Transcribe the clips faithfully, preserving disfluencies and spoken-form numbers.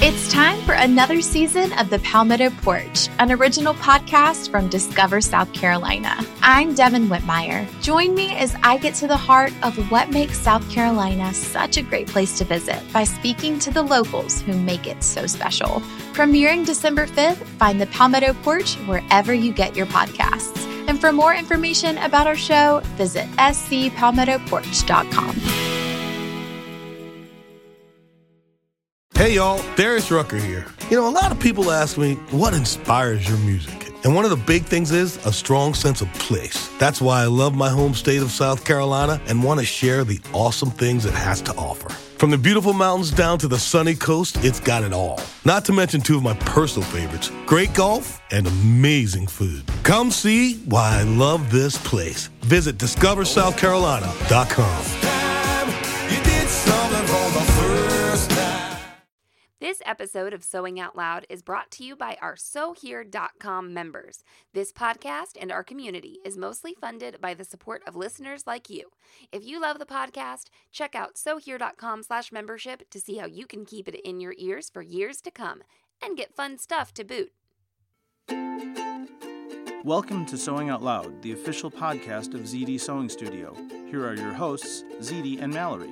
It's time for another season of The Palmetto Porch, an original podcast from Discover South Carolina. I'm Devin Whitmire. Join me as I get to the heart of what makes South Carolina such a great place to visit by speaking to the locals who make it so special. Premiering December fifth, find The Palmetto Porch wherever you get your podcasts. And for more information about our show, visit s c palmetto porch dot com. Hey y'all, Darius Rucker here. You know, a lot of people ask me, what inspires your music? And one of the big things is a strong sense of place. That's why I love my home state of South Carolina and want to share the awesome things it has to offer. From the beautiful mountains down to the sunny coast, it's got it all. Not to mention two of my personal favorites, great golf and amazing food. Come see why I love this place. Visit discover south carolina dot com. This episode of Sewing Out Loud is brought to you by our sew here dot com members. This podcast and our community is mostly funded by the support of listeners like you. If you love the podcast, check out sew here dot com slash membership to see how you can keep it in your ears for years to come and get fun stuff to boot. Welcome to Sewing Out Loud, the official podcast of Z D Sewing Studio. Here are your hosts, Z D and Mallory.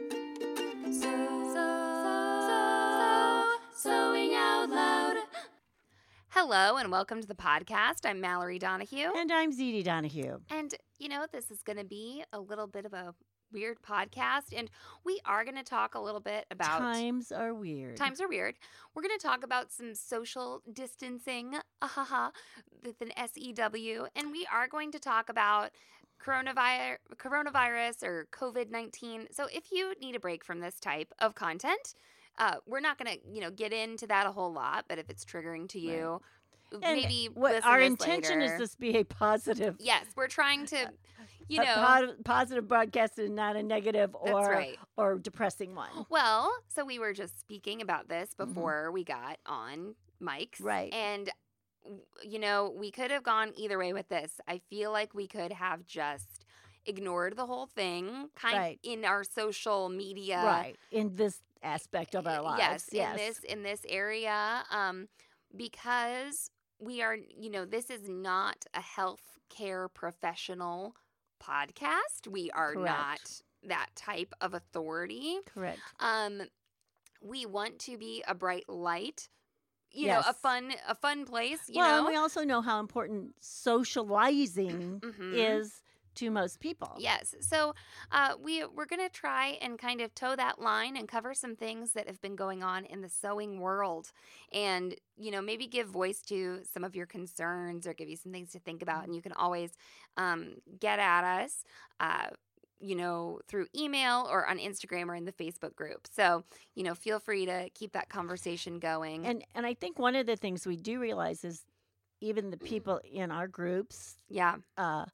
Hello and welcome to the podcast. I'm Mallory Donahue. And I'm Z D Donahue. And, you know, this is going to be a little bit of a weird podcast. And we are going to talk a little bit about... Times are weird. Times are weird. We're going to talk about some social distancing, ahaha, with an S E W. And we are going to talk about coronavirus, coronavirus or covid nineteen. So if you need a break from this type of content... Uh, we're not going to, you know, get into that a whole lot, but if it's triggering to you, right. maybe what listen our this intention later. is this be a positive. Yes, we're trying to, you a know, po- positive broadcast and not a negative or That's right. or depressing one. Well, so we were just speaking about this before mm-hmm. we got on mics, right? And you know, we could have gone either way with this. I feel like we could have just ignored the whole thing, kind right. of in our social media, right? In this aspect of our lives, yes, yes. in this in this area, um, because we are, you know, this is not a health care professional podcast. We are Correct. not that type of authority. Correct. Um, we want to be a bright light. You yes. know, a fun a fun place. You well, know, and we also know how important socializing mm-hmm. is to most people. Yes. So uh, we, we're going to try and kind of toe that line and cover some things that have been going on in the sewing world and, you know, maybe give voice to some of your concerns or give you some things to think about. And you can always um, get at us, uh, you know, through email or on Instagram or in the Facebook group. So, you know, feel free to keep that conversation going. And And I think one of the things we do realize is even the people in our groups, yeah, uh,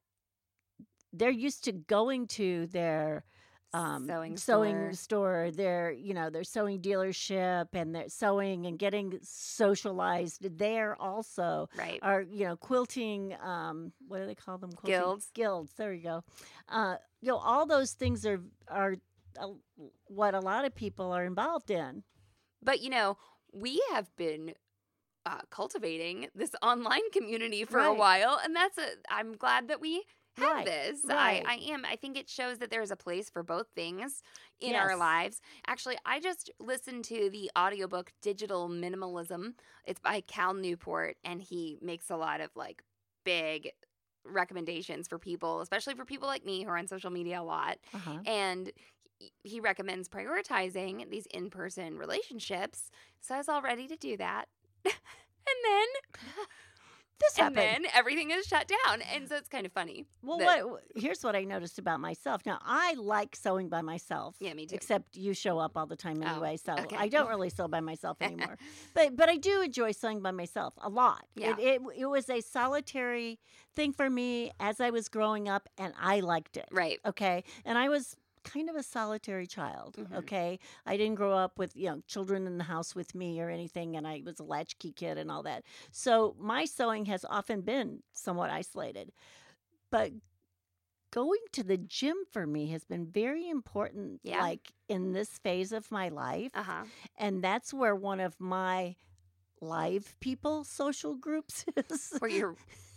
they're used to going to their um, sewing, sewing store. store, their you know their sewing dealership, and they're sewing and getting socialized there also. Right. Or you know quilting. Um, what do they call them? Quilting? Guilds. Guilds. There you go. Uh, you know all those things are are uh, what a lot of people are involved in. But you know we have been. Uh, cultivating this online community for right. a while, and that's a. I'm glad that we have right. this. Right. I, I am. I think it shows that there's a place for both things in yes. our lives. Actually, I just listened to the audiobook Digital Minimalism. It's by Cal Newport, and he makes a lot of like big recommendations for people, especially for people like me who are on social media a lot. Uh-huh. And he recommends prioritizing these in-person relationships. So I was all ready to do that. And then this and happened. then everything is shut down. And so it's kind of funny. Well, that, what here's what I noticed about myself. Now, I like sewing by myself. Yeah, me too. Except you show up all the time anyway, oh, so okay. I don't really sew by myself anymore. but but I do enjoy sewing by myself a lot. Yeah. It, it it was a solitary thing for me as I was growing up, and I liked it. Right. Okay, and I was kind of a solitary child. Mm-hmm. Okay, I didn't grow up with you know children in the house with me or anything, and I was a latchkey kid and all that. So my sewing has often been somewhat isolated, but going to the gym for me has been very important, Yeah. like in this phase of my life. Uh-huh. And that's where one of my live people social groups is. Where you're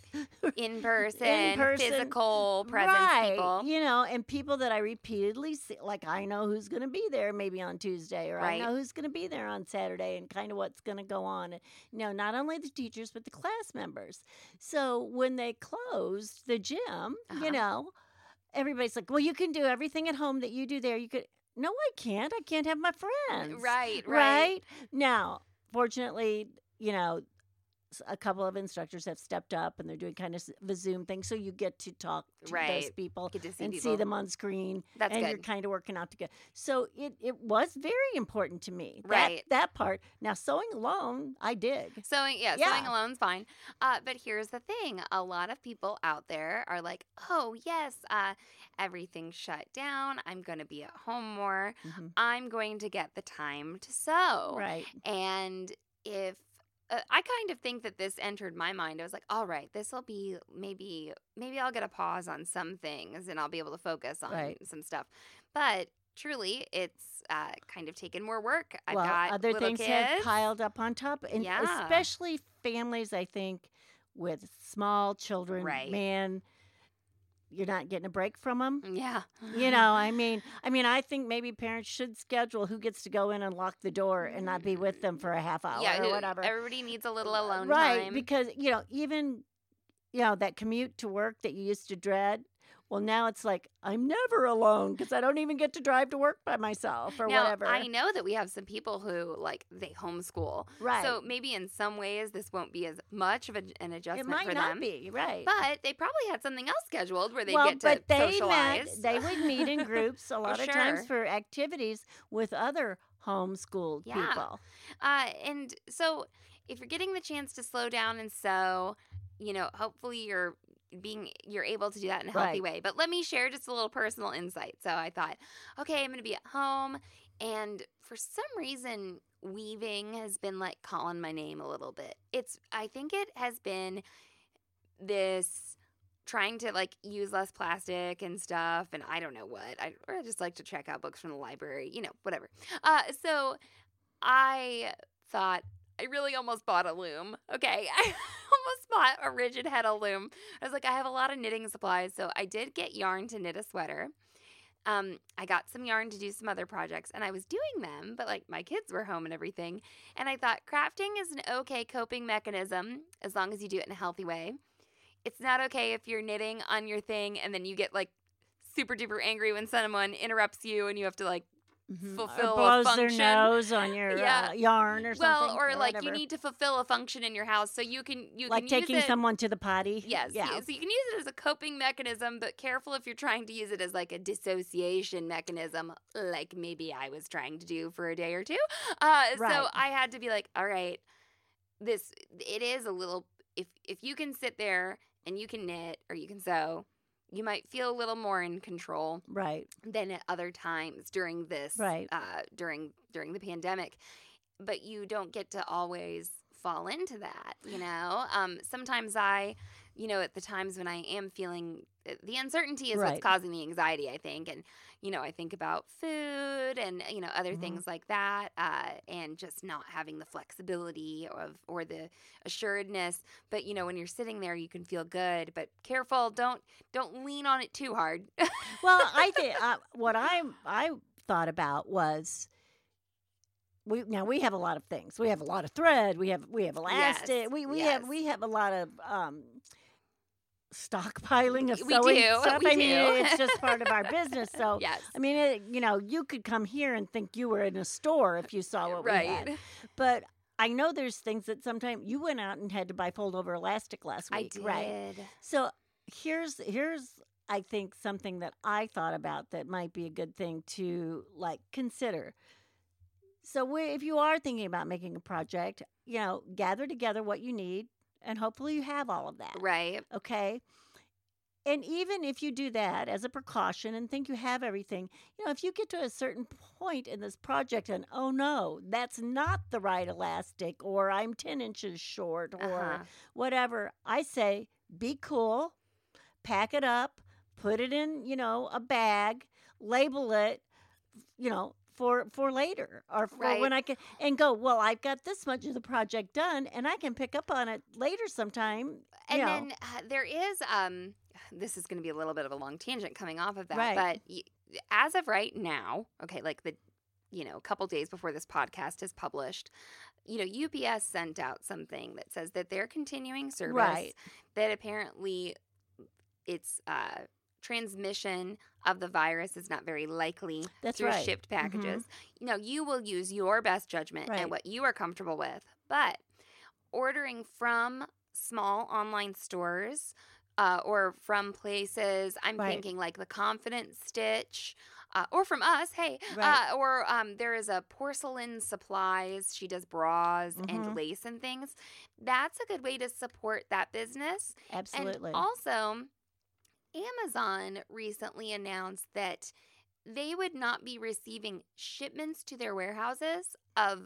in person, In-person, physical presence right, people. you know, and people that I repeatedly see, like I know who's going to be there maybe on Tuesday, or Right. I know who's going to be there on Saturday, and kind of what's going to go on. And, you know, not only the teachers, but the class members. So when they closed the gym, Uh-huh. you know, everybody's like, well, you can do everything at home that you do there. You could, no, I can't. I can't have my friends. Right, right. Right? Now, fortunately, you know, s- a couple of instructors have stepped up and they're doing kind of a Zoom thing. So you get to talk to those Right. people Get to see and people. see them on screen. That's and good. you're kind of working out together. So it, it was very important to me. That- Right. That, part. Now, sewing alone, I dig. Sewing, yeah, Yeah. sewing alone's fine. Uh, but here's the thing: a lot of people out there are like, "Oh, yes, uh, everything's shut down. I'm going to be at home more. Mhm. I'm going to get the time to sew." Right. And if uh, I kind of think that this entered my mind, I was like, "All right, this will be maybe, maybe I'll get a pause on some things, and I'll be able to focus on Right. some stuff." But truly, it's uh, kind of taken more work. I've well, got other little things kids. have piled up on top, and Yeah. especially families, I think, with small children. Right. Man, you're not getting a break from them. Yeah. You know, I mean, I mean, I think maybe parents should schedule who gets to go in and lock the door and not be with them for a half hour yeah, or who- whatever. Everybody needs a little alone right, time. because you know, even you know that commute to work that you used to dread. Well, now it's like I'm never alone because I don't even get to drive to work by myself or now, whatever. I know that we have some people who like they homeschool. Right. So maybe in some ways this won't be as much of a, an it adjustment might for not them. be right. But they probably had something else scheduled where they well, get to but they socialize. met. They would meet in groups a lot of times sure. for activities with other homeschooled Yeah. people. Uh, and so if you're getting the chance to slow down and sew, you know, hopefully you're being you're able to do that in a healthy Right. way. But let me share just a little personal insight. So I thought, okay, I'm going to be at home, and for some reason weaving has been like calling my name a little bit. It's I think it has been this trying to like use less plastic and stuff, and I don't know what. I, or I just like to check out books from the library, you know, whatever. Uh, so I thought I really almost bought a loom. Okay, I almost bought a rigid heddle loom. I was like, I have a lot of knitting supplies, so I did get yarn to knit a sweater. Um, I got some yarn to do some other projects, and I was doing them, but like my kids were home and everything. And I thought crafting is an okay coping mechanism as long as you do it in a healthy way. It's not okay if you're knitting on your thing and then you get like super duper angry when someone interrupts you and you have to like Mhm. fulfill or blows a function. their nose on your Yeah. uh, yarn or well, something. or like you whatever. need to fulfill a function in your house, so you can you like can taking use it, someone to the potty. Yes, Yeah. y- so you can use it as a coping mechanism, but careful if you're trying to use it as like a dissociation mechanism, like maybe I was trying to do for a day or two. Uh, Right. So I had to be like, all right, this it is a little. If if you can sit there and you can knit or you can sew, you might feel a little more in control Right. than at other times during this Right. uh, during during the pandemic. But you don't get to always fall into that, you know. Um, sometimes I, you know, at the times when I am feeling the uncertainty is Right. what's causing the anxiety, I think, and you know, I think about food and you know other Mhm. things like that, uh, and just not having the flexibility of or the assuredness. But you know, when you're sitting there, you can feel good, but careful, don't don't lean on it too hard. Well, I think uh, what I I thought about was we now we have a lot of things. We have a lot of thread. We have we have elastic. Yes, We we yes. have we have a lot of um, stockpiling of We sewing do, stuff. we I mean, do. it's just part of our business. So Yes. I mean, it, you know, you could come here and think you were in a store if you saw what we had. Right. But I know there's things that sometimes you went out and had to buy fold over elastic last I week, did. right? So here's here's I think something that I thought about that might be a good thing to like consider. So we, if you are thinking about making a project, you know, gather together what you need, and hopefully you have all of that. Right. Okay. And even if you do that as a precaution and think you have everything, you know, if you get to a certain point in this project and, oh no, that's not the right elastic, or I'm ten inches short, or Uh-huh. whatever, I say be cool, pack it up, put it in, you know, a bag, label it, you know, for for later or for Right. when I can and go, well, I've got this much of the project done and I can pick up on it later sometime. And you know. then uh, there is, um, this is going to be a little bit of a long tangent coming off of that, Right. but y- as of right now, okay, like the, you know, a couple days before this podcast is published, you know, U P S sent out something that says that they're continuing service, Right. that apparently it's uh, transmission of the virus is not very likely That's through right. shipped Mhm. packages. You know, you will use your best judgment Right. and what you are comfortable with, but ordering from small online stores uh, or from places, I'm Right. thinking like the Confident Stitch, uh, or from us, hey, Right. uh, or um, there is a Porcelain Supplies. She does bras Mhm. and lace and things. That's a good way to support that business. Absolutely. And also, Amazon recently announced that they would not be receiving shipments to their warehouses of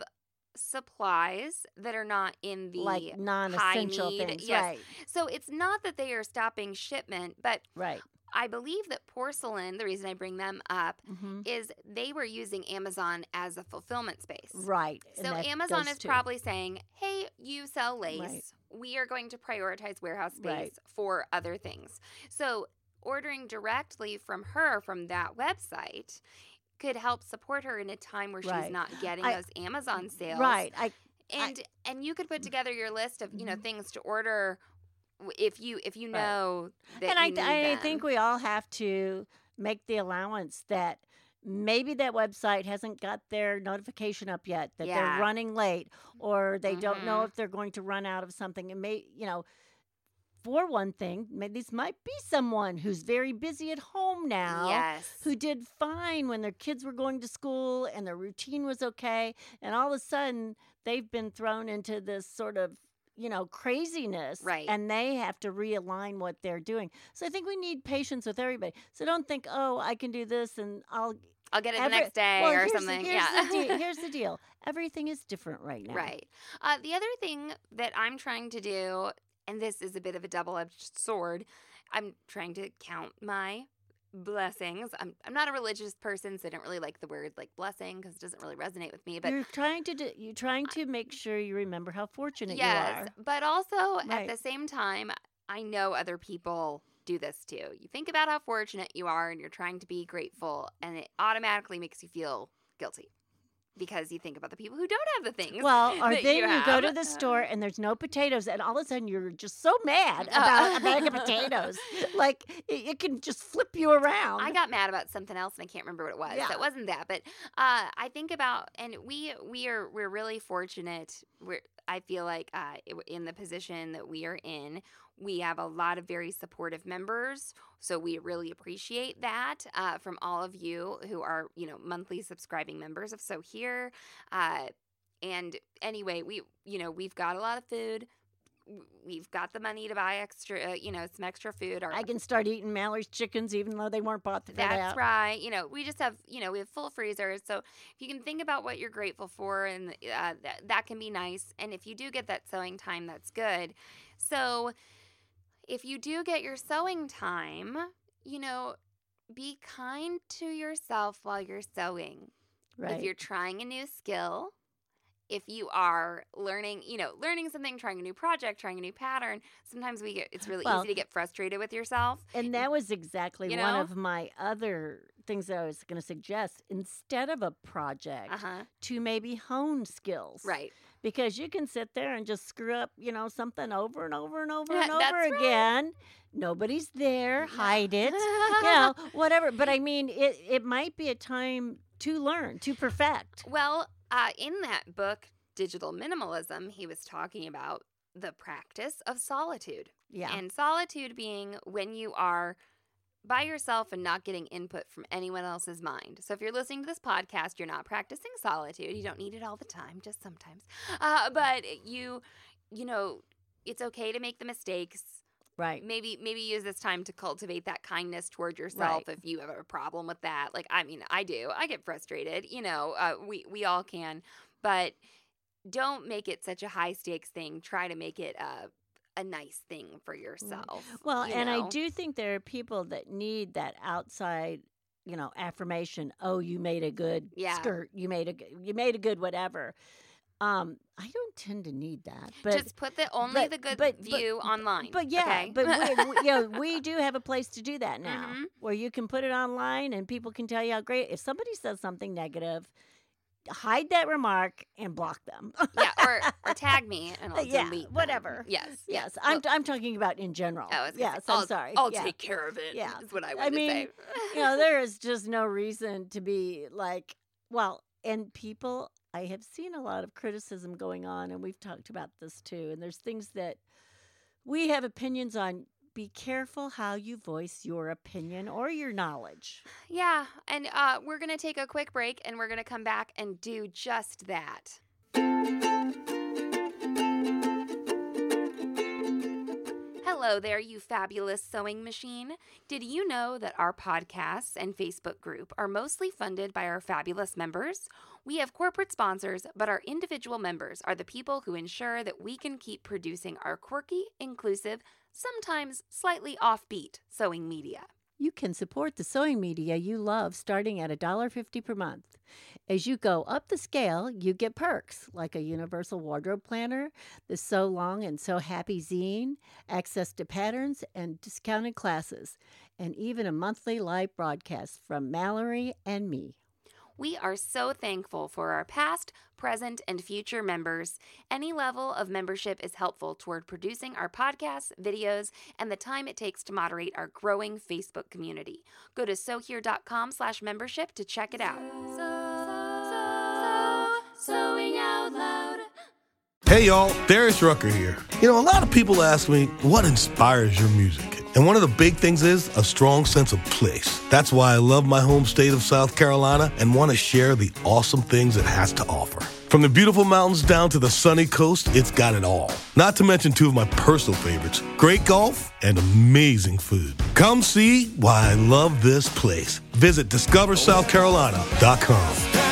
supplies that are not in the like non-essential high need. things. Yes. Right. So it's not that they are stopping shipment, but Right. I believe that Porcelain, the reason I bring them up, hmm is they were using Amazon as a fulfillment space. Right. and So that Amazon does is too. probably saying, hey, you sell lace. Right. We are going to prioritize warehouse space Right. for other things. So ordering directly from her from that website could help support her in a time where Right. she's not getting I- those Amazon sales. Right. I And and you could put together your list of, you know, Mhm. things to order w- if you if you Right. know that and I, you need I them. think we all have to make the allowance that maybe that website hasn't got their notification up yet, that Yeah. they're running late, or they don't know Mhm. if they're going to run out of something. It may, you know, for one thing, maybe this might be someone who's very busy at home now. Yes. Who did fine when their kids were going to school and their routine was okay. And all of a sudden, they've been thrown into this sort of, you know, craziness. Right. And they have to realign what they're doing. So I think we need patience with everybody. So don't think, oh, I can do this and I'll. I'll get it every- the next day well, or here's the- something. here's yeah. The deal. Here's the deal. Everything is different right now. Right. Uh, the other thing that I'm trying to do, and this is a bit of a double-edged sword, I'm trying to count my blessings. I'm I'm not a religious person, so I don't really like the word like blessing because it doesn't really resonate with me. But you're trying to do, you're trying to make sure you remember how fortunate yes, you are. but also at Right. the same time, I know other people do this too. You think about how fortunate you are, and you're trying to be grateful, and it automatically makes you feel guilty because you think about the people who don't have the things. Well, or that then you, you, go have. to the store and there's no potatoes, and all of a sudden you're just so mad Uh, about a bag of potatoes. Like it, it can just flip you around. I got mad about something else and I can't remember what it was. Yeah. So it wasn't that, but uh, I think about, and we we are we're really fortunate. We're I feel like uh, in the position that we are in, we have a lot of very supportive members. So we really appreciate that uh, from all of you who are, you know, monthly subscribing members of So Here. Uh, and anyway, we you know we've got a lot of food. We've got the money to buy extra, uh, you know, some extra food. Our I can start eating Mallory's chickens even though they weren't bought for That's that. right. You know, we just have, you know, we have full freezers. So if you can think about what you're grateful for, and uh, that, that can be nice. And if you do get that sewing time, that's good. So if you do get your sewing time, you know, be kind to yourself while you're sewing. Right. If you're trying a new skill, if you are learning, you know, learning something, trying a new project, trying a new pattern, sometimes we get, it's really Well, easy to get frustrated with yourself. And that was exactly You one know? of my other things that I was going to suggest. Instead of a project, Uh-huh. to maybe hone skills. Right. Because you can sit there and just screw up, you know, something over and over and over and That's over right. again. Nobody's there. No. Hide it. you know, whatever. But I mean, it, it might be a time to learn, to perfect. Well, uh, in that book, Digital Minimalism, he was talking about the practice of solitude. Yeah. And solitude being when you are by yourself and not getting input from anyone else's mind. So if you're listening to this podcast, you're not practicing solitude. You don't need it all the time, just sometimes. Uh, but you, you know, it's okay to make the mistakes. Right. Maybe maybe use this time to cultivate that kindness toward yourself Right. if you have a problem with that. Like, I mean, I do. I get frustrated. You know, uh, we, we all can. But don't make it such a high stakes thing. Try to make it a, a nice thing for yourself. Well, you and know? I do think there are people that need that outside, you know, affirmation. Oh, you made a good Yeah. skirt. You made a g- you made a good whatever. Um, I don't tend to need that, but Just put the only but- the good but- but- view online. But yeah, okay? but we, we, you know, we do have a place to do that now, Mhm. where you can put it online and people can tell you how great. If somebody says something negative, hide that remark and block them. yeah, or, or tag me and I'll Yeah, delete them. whatever. Yes. yes, Well, I'm I'm talking about in general. I was gonna yes, say, I'm I'll, sorry. I'll yeah. take care of it. Yeah. Is what I I wanted mean, to say. you know, there is just no reason to be like, well, and people, I have seen a lot of criticism going on, and we've talked about this too. And there's things that we have opinions on. Be careful how you voice your opinion or your knowledge. Yeah, and uh, we're going to take a quick break and we're going to come back and do just that. Hello there, you fabulous sewing machine. Did you know that our podcasts and Facebook group are mostly funded by our fabulous members? We have corporate sponsors, but our individual members are the people who ensure that we can keep producing our quirky, inclusive, sometimes slightly offbeat sewing media. You can support the sewing media you love starting at one dollar fifty per month. As you go up the scale, you get perks like a universal wardrobe planner, the So Long and So Happy zine, access to patterns and discounted classes, and even a monthly live broadcast from Mallory and me. We are so thankful for our past, present, and future members. Any level of membership is helpful toward producing our podcasts, videos, and the time it takes to moderate our growing Facebook community. Go to sewhere.com slash membership to check it out. Sewing out loud. Hey y'all, Darius Rucker here. You know, a lot of people ask me, what inspires your music? And one of the big things is a strong sense of place. That's why I love my home state of South Carolina and want to share the awesome things it has to offer. From the beautiful mountains down to the sunny coast, it's got it all. Not to mention two of my personal favorites, great golf and amazing food. Come see why I love this place. Visit discover south carolina dot com.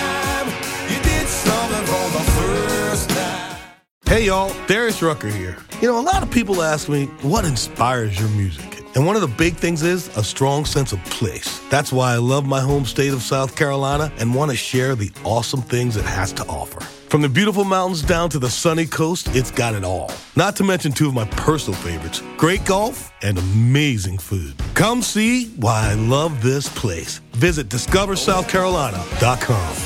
Hey y'all, Darius Rucker here. You know, a lot of people ask me, what inspires your music? And one of the big things is a strong sense of place. That's why I love my home state of South Carolina and want to share the awesome things it has to offer. From the beautiful mountains down to the sunny coast, it's got it all. Not to mention two of my personal favorites, great golf and amazing food. Come see why I love this place. Visit discover south carolina dot com.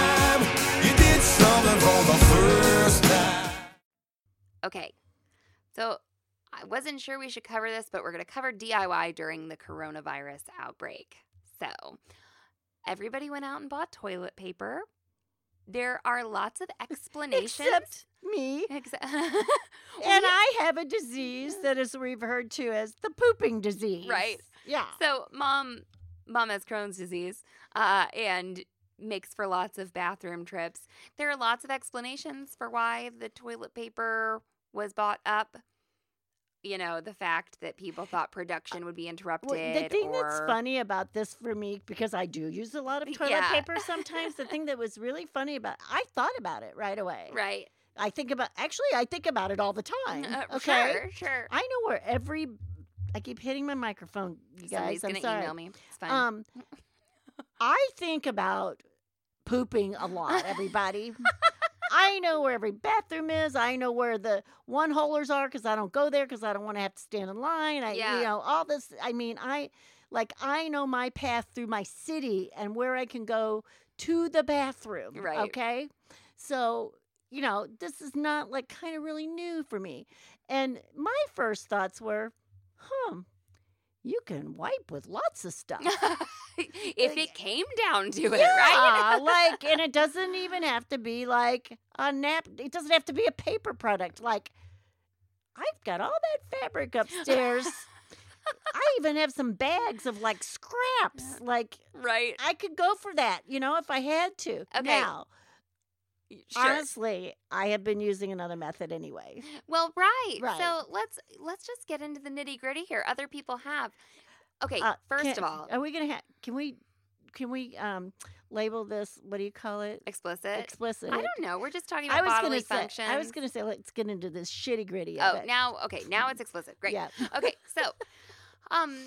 Okay, so I wasn't sure we should cover this, but we're going to cover D I Y during the coronavirus outbreak. So, everybody went out and bought toilet paper. There are lots of explanations. Except me. Exa- And I have a disease that is referred to as the pooping disease. Right. Yeah. So, mom, mom has Crohn's disease, uh, and makes for lots of bathroom trips. There are lots of explanations for why the toilet paper was bought up. You know, the fact that people thought production would be interrupted. Well, the thing or... that's funny about this for me, because I do use a lot of toilet Yeah. paper sometimes, the thing that was really funny about I thought about it right away. Right. I think about, actually, I think about it all the time. Uh, okay. Sure, sure. I know where every, I keep hitting my microphone, you guys. Somebody's I'm going to sorry. email me. It's fine. Um, I think about pooping a lot, everybody. I know where every bathroom is. I know where the one holers are because I don't go there because I don't want to have to stand in line. I, Yeah. you know, all this. I mean, I like I know my path through my city and where I can go to the bathroom. Right. Okay. So, you know, this is not like kind of really new for me. And my first thoughts were, huh, you can wipe with lots of stuff. If it came down to it, Yeah, right? like, and it doesn't even have to be like a nap. It doesn't have to be a paper product. Like, I've got all that fabric upstairs. I even have some bags of like scraps. Like, Right. I could go for that, you know, if I had to. Okay. Now, Sure. honestly, I have been using another method anyway. Well, right. Right. So let's let's just get into the nitty gritty here. Other people have. Okay. Uh, first can- of all, are we gonna have? Can we can we um label this? What do you call it? Explicit. Explicit. I don't know. We're just talking I about was bodily gonna say. functions. I was gonna say let's get into this shitty gritty. Oh, of it. now okay. Now it's explicit. Great. Yeah. Okay. So, um,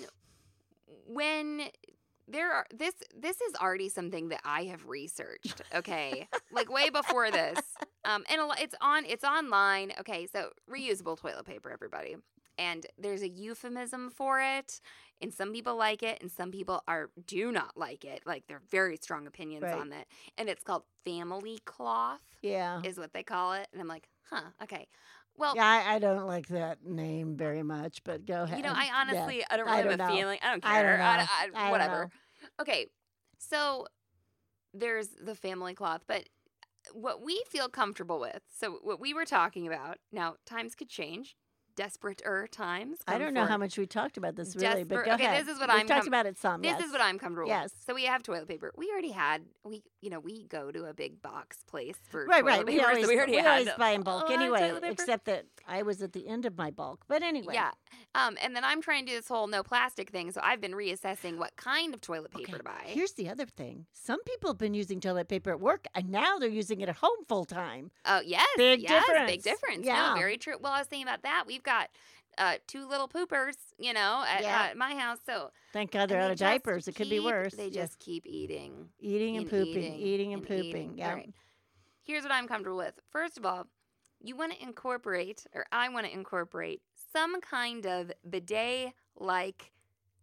when there are this this is already something that I have researched. Okay, like way before this. Um, and a lo- it's on it's online. Okay, so reusable toilet paper, everybody. And there's a euphemism for it, and some people like it, and some people are do not like it. Like they're very strong opinions Right. on that. And it's called family cloth, Yeah. is what they call it. And I'm like, huh, okay. Well, Yeah, I, I don't like that name very much, but go ahead. you know, I Yeah. honestly, I don't I really don't have a know. feeling. I don't care. I don't know. I, I I, don't whatever. know. Okay, so there's the family cloth, but what we feel comfortable with. So what we were talking about. Now times could change. Desperate-er times. I come don't know how forward. much we talked about this really, but Desperate- go okay, ahead. this is what We've I'm talked com- about it some. This yes. is what I'm comfortable Yes. with. So we have toilet paper. We already had we you know we go to a big box place for Right, toilet right. paper. We always, so we already we had always a- buy in bulk a lot of anyway, toilet paper. except that I was at the end of my bulk. But anyway. Yeah. Um, and then I'm trying to do this whole no plastic thing, so I've been reassessing what kind of toilet paper Okay, to buy. Here's the other thing. Some people have been using toilet paper at work, and now they're using it at home full time. Oh, yes. Big yes, difference. Big difference. Yeah. No, very true. Well, I was thinking about that. We've got uh, two little poopers, you know, at, Yeah. at my house. So Thank God they're and out they of just diapers. It could be keep- worse. They Yeah. just keep eating. eating and and pooping, eating eating and and pooping. eating. Yeah. All right. Here's what I'm comfortable with. First of all, you want to incorporate, or I want to incorporate, some kind of bidet-like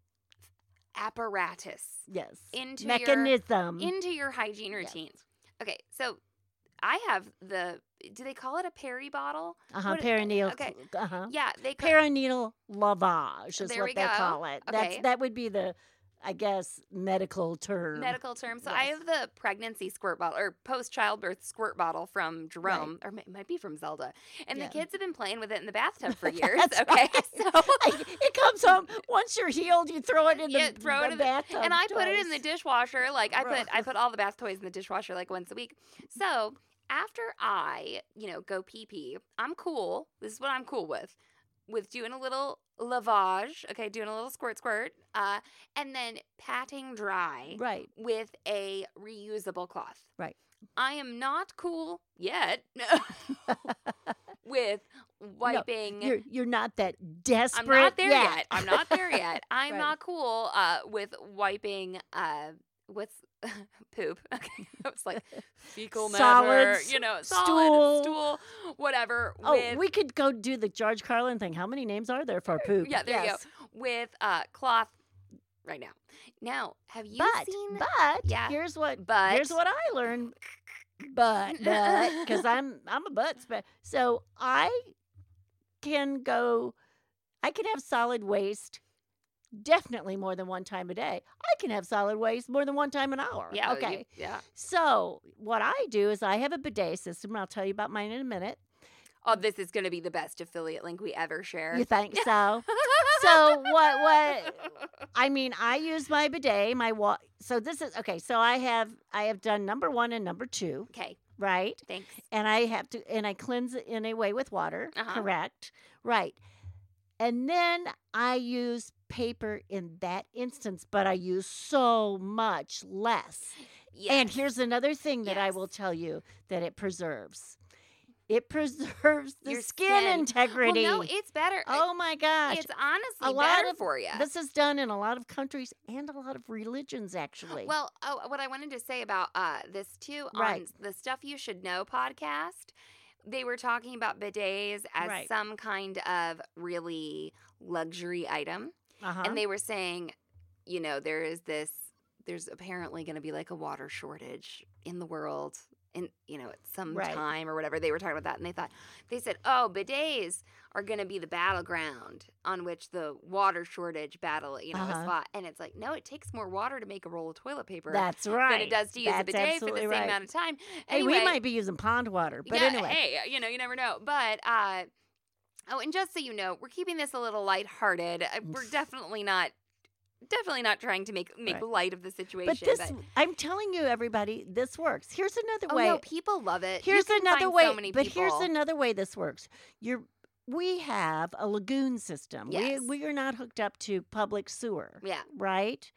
apparatus Yes. into your- Mechanism. into your hygiene Yes. routines. Okay, so I have the. Do they call it a peri bottle? uh-huh. what- Perineal. okay. Uh-huh. Yeah, they. ca- Perineal lavage is There what we they go. call it. Okay. That's that would be the, I guess, medical term. medical term. So I Yes. have the pregnancy squirt bottle or post childbirth squirt bottle from Jerome, or it might be from Zelda. And Yeah. the kids have been playing with it in the bathtub for years. That's okay, right. so I- it comes home once you're healed. You throw it in the, Yeah, throw it the in the- bathtub. and I put it in the toys. dishwasher. Like I Right. put I put all the bath toys in the dishwasher like once a week. So after I, you know, go pee pee, I'm cool. This is what I'm cool with. With doing a little lavage, okay, doing a little squirt squirt, uh, and then patting dry Right. with a reusable cloth. Right. I am not cool yet with wiping. You're you're not that desperate. I'm not there yet. yet. I'm not there yet. I'm Right. not cool uh, with wiping. Uh, what's poop? Okay, it was like fecal matter, Solids, you know, stool. solid stool, whatever. Oh, with, we could go do the George Carlin thing. How many names are there for poop? yeah, there yes. you go. With uh, cloth right now. Now, have you But seen? but Yeah. here's what But- here's what I learned. But but because I'm I'm a butt spe- so I can go. I can have solid waste. Definitely more than one time a day. I can have solid waste more than one time an hour. yeah. you- Okay. yeah. So what I do is I have a bidet system, and I'll tell you about mine in a minute. Oh, this is going to be the best affiliate link we ever share. You think so? So what? What? I mean, I use my bidet. My wa- So this is okay. So I have I have done number one and number two, Okay, right? thanks. And I have to and I cleanse it in a way with water. Uh-huh. Correct. Right. And then I use paper in that instance, but I use so much less. Yes. And here's another thing that I Yes. will tell you that it preserves. It preserves the Your skin, skin. integrity. Well, no, it's better. oh my gosh. It's honestly a lot better of, for you. This is done in a lot of countries and a lot of religions, actually. Well, oh, what I wanted to say about uh, this too on Right. the Stuff You Should Know podcast, they were talking about bidets as Right. some kind of really luxury item. uh-huh. And they were saying, you know, there is this, there's apparently going to be like a water shortage in the world in, you know, at some Right. time or whatever. They were talking about that. And they thought, they said, oh, bidets are going to be the battleground on which the water shortage battle, you know, Uh-huh. is fought. And it's like, no, it takes more water to make a roll of toilet paper That's right. than it does to use That's a bidet for the absolutely same right. amount of time. Hey, Anyway, we might be using pond water, but yeah, anyway. hey, you know, you never know. But, uh, oh, and just so you know, we're keeping this a little lighthearted. Uh, We're definitely not, definitely not trying to make make Right. light of the situation. But this, I'm telling you, everybody, this works. Here's another oh way. no, people love it. You Here's can another find way. So many but people. here's another way this works. You're we have a lagoon system. Yes. We we are not hooked up to public sewer. Yeah. Right?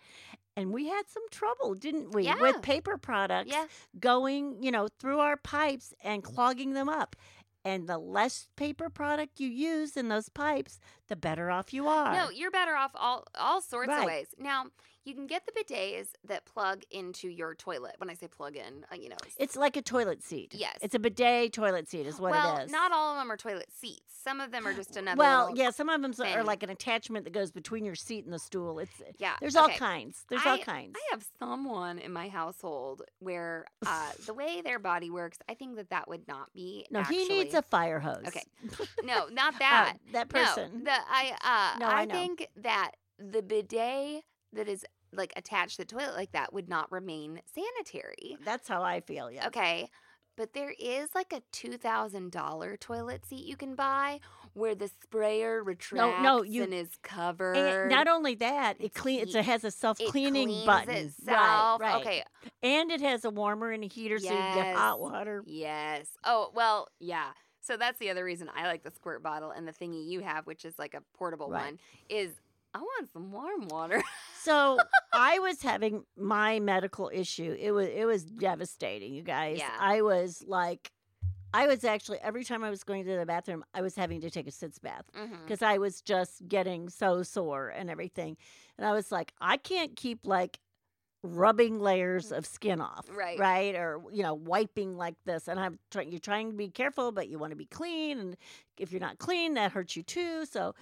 And we had some trouble, didn't we, Yeah. with paper products Yeah. going, you know, through our pipes and clogging them up. And the less paper product you use in those pipes, the better off you are. No, you're better off all all sorts Right. of ways. Now, you can get the bidets that plug into your toilet. When I say plug in, uh, you know, it's, It's like a toilet seat. Yes. It's a bidet toilet seat is what well, it is. not all of them are toilet seats. Some of them are just another. Well, little, yeah, some of them are thing. like an attachment that goes between your seat and the stool. It's yeah. There's all okay. kinds. There's I, all kinds. I have someone in my household where uh, the way their body works, I think that that would not be. no, actually, he needs a fire hose. Okay. No, not Oh, that. that No, person. the I uh No, I I know. think that the bidet that is like attached to the toilet like that would not remain sanitary. That's how I feel, yeah. Okay. But there is like a two thousand dollars toilet seat you can buy where the sprayer retracts no, you- and is covered. And not only that, it It's clean. It's, heat- it has a it self-cleaning cleans button. itself. Right, right. Okay. And it has a warmer and a heater, so you can get hot Yes. water. Yes. Oh, well, yeah. So that's the other reason I like the squirt bottle, and the thingy you have, which is like a portable Right. one, is I want some warm water. So I was having my medical issue. It was it was devastating, you guys. Yeah. I was like, I was actually every time I was going to the bathroom, I was having to take a sitz bath Mhm. because I was just getting so sore and everything. And I was like, I can't keep like rubbing layers of skin off, Right. right, or you know, wiping like this. And I'm trying. You're trying to be careful, but you want to be clean. And if you're not clean, that hurts you too. So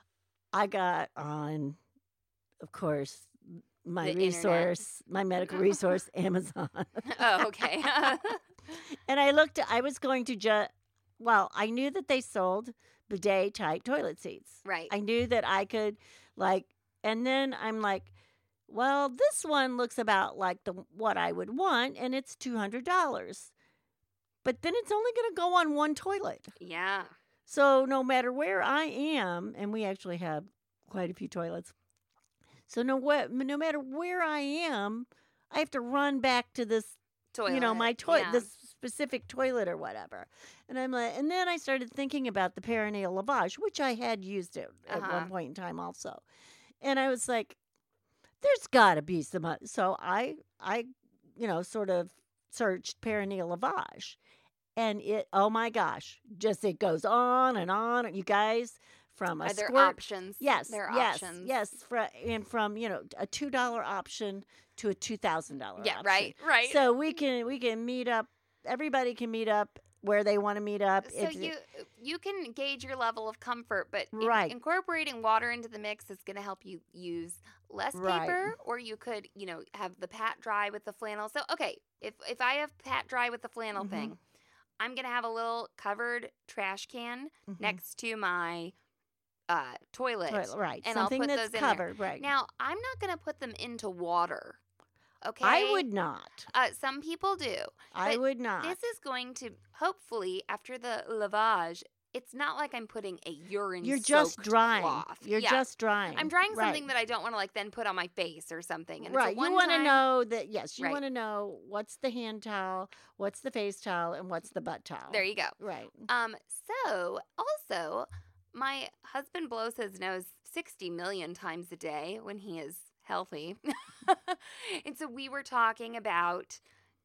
I got on, of course, my The internet. resource, my medical resource, Amazon. Oh, okay. And I looked, I was going to just, well, I knew that they sold bidet type toilet seats. Right. I knew that I could, like, and then I'm like, well, this one looks about like the what I would want, and it's two hundred dollars. But then it's only going to go on one toilet. Yeah. So no matter where I am, and we actually have quite a few toilets. So no, what, no matter where I am, I have to run back to this Toilet. you know, my toilet, Yeah. this specific toilet or whatever. And I'm like, and then I started thinking about the perineal lavage, which I had used it at Uh-huh. one point in time also. And I was like, there's got to be some. oth- So I, I, you know, sort of searched perineal lavage, and it, oh my gosh, just it goes on and on. You guys, from a Are there squirt. options? Yes, There are yes, options. yes. From and from you know a two dollar option to a two thousand dollar. Yeah, option. right, right. So we can we can meet up. Everybody can meet up where they want to meet up. So If- you you can gauge your level of comfort, but in- Right. incorporating water into the mix is going to help you use less Right. paper, or you could, you know, have the pat dry with the flannel. So okay, if if I have pat dry with the flannel Mhm. thing, I'm going to have a little covered trash can Mhm. next to my uh, toilet. Toilet, right, and I'll something put that's those in there. covered, right? Now I'm not going to put them into water. Okay, I would not. Uh, some people do. I but would not. This is going to hopefully after the lavage. It's not like I'm putting a urine. You're just drying. Cloth. You're Yeah. just drying. I'm drying something right. that I don't want to like then put on my face or something. And right. It's a You want to one-time- know that yes. You Right. want to know what's the hand towel, what's the face towel, and what's the butt towel. There you go. Right. Um. So also, my husband blows his nose sixty million times a day when he is healthy, and so we were talking about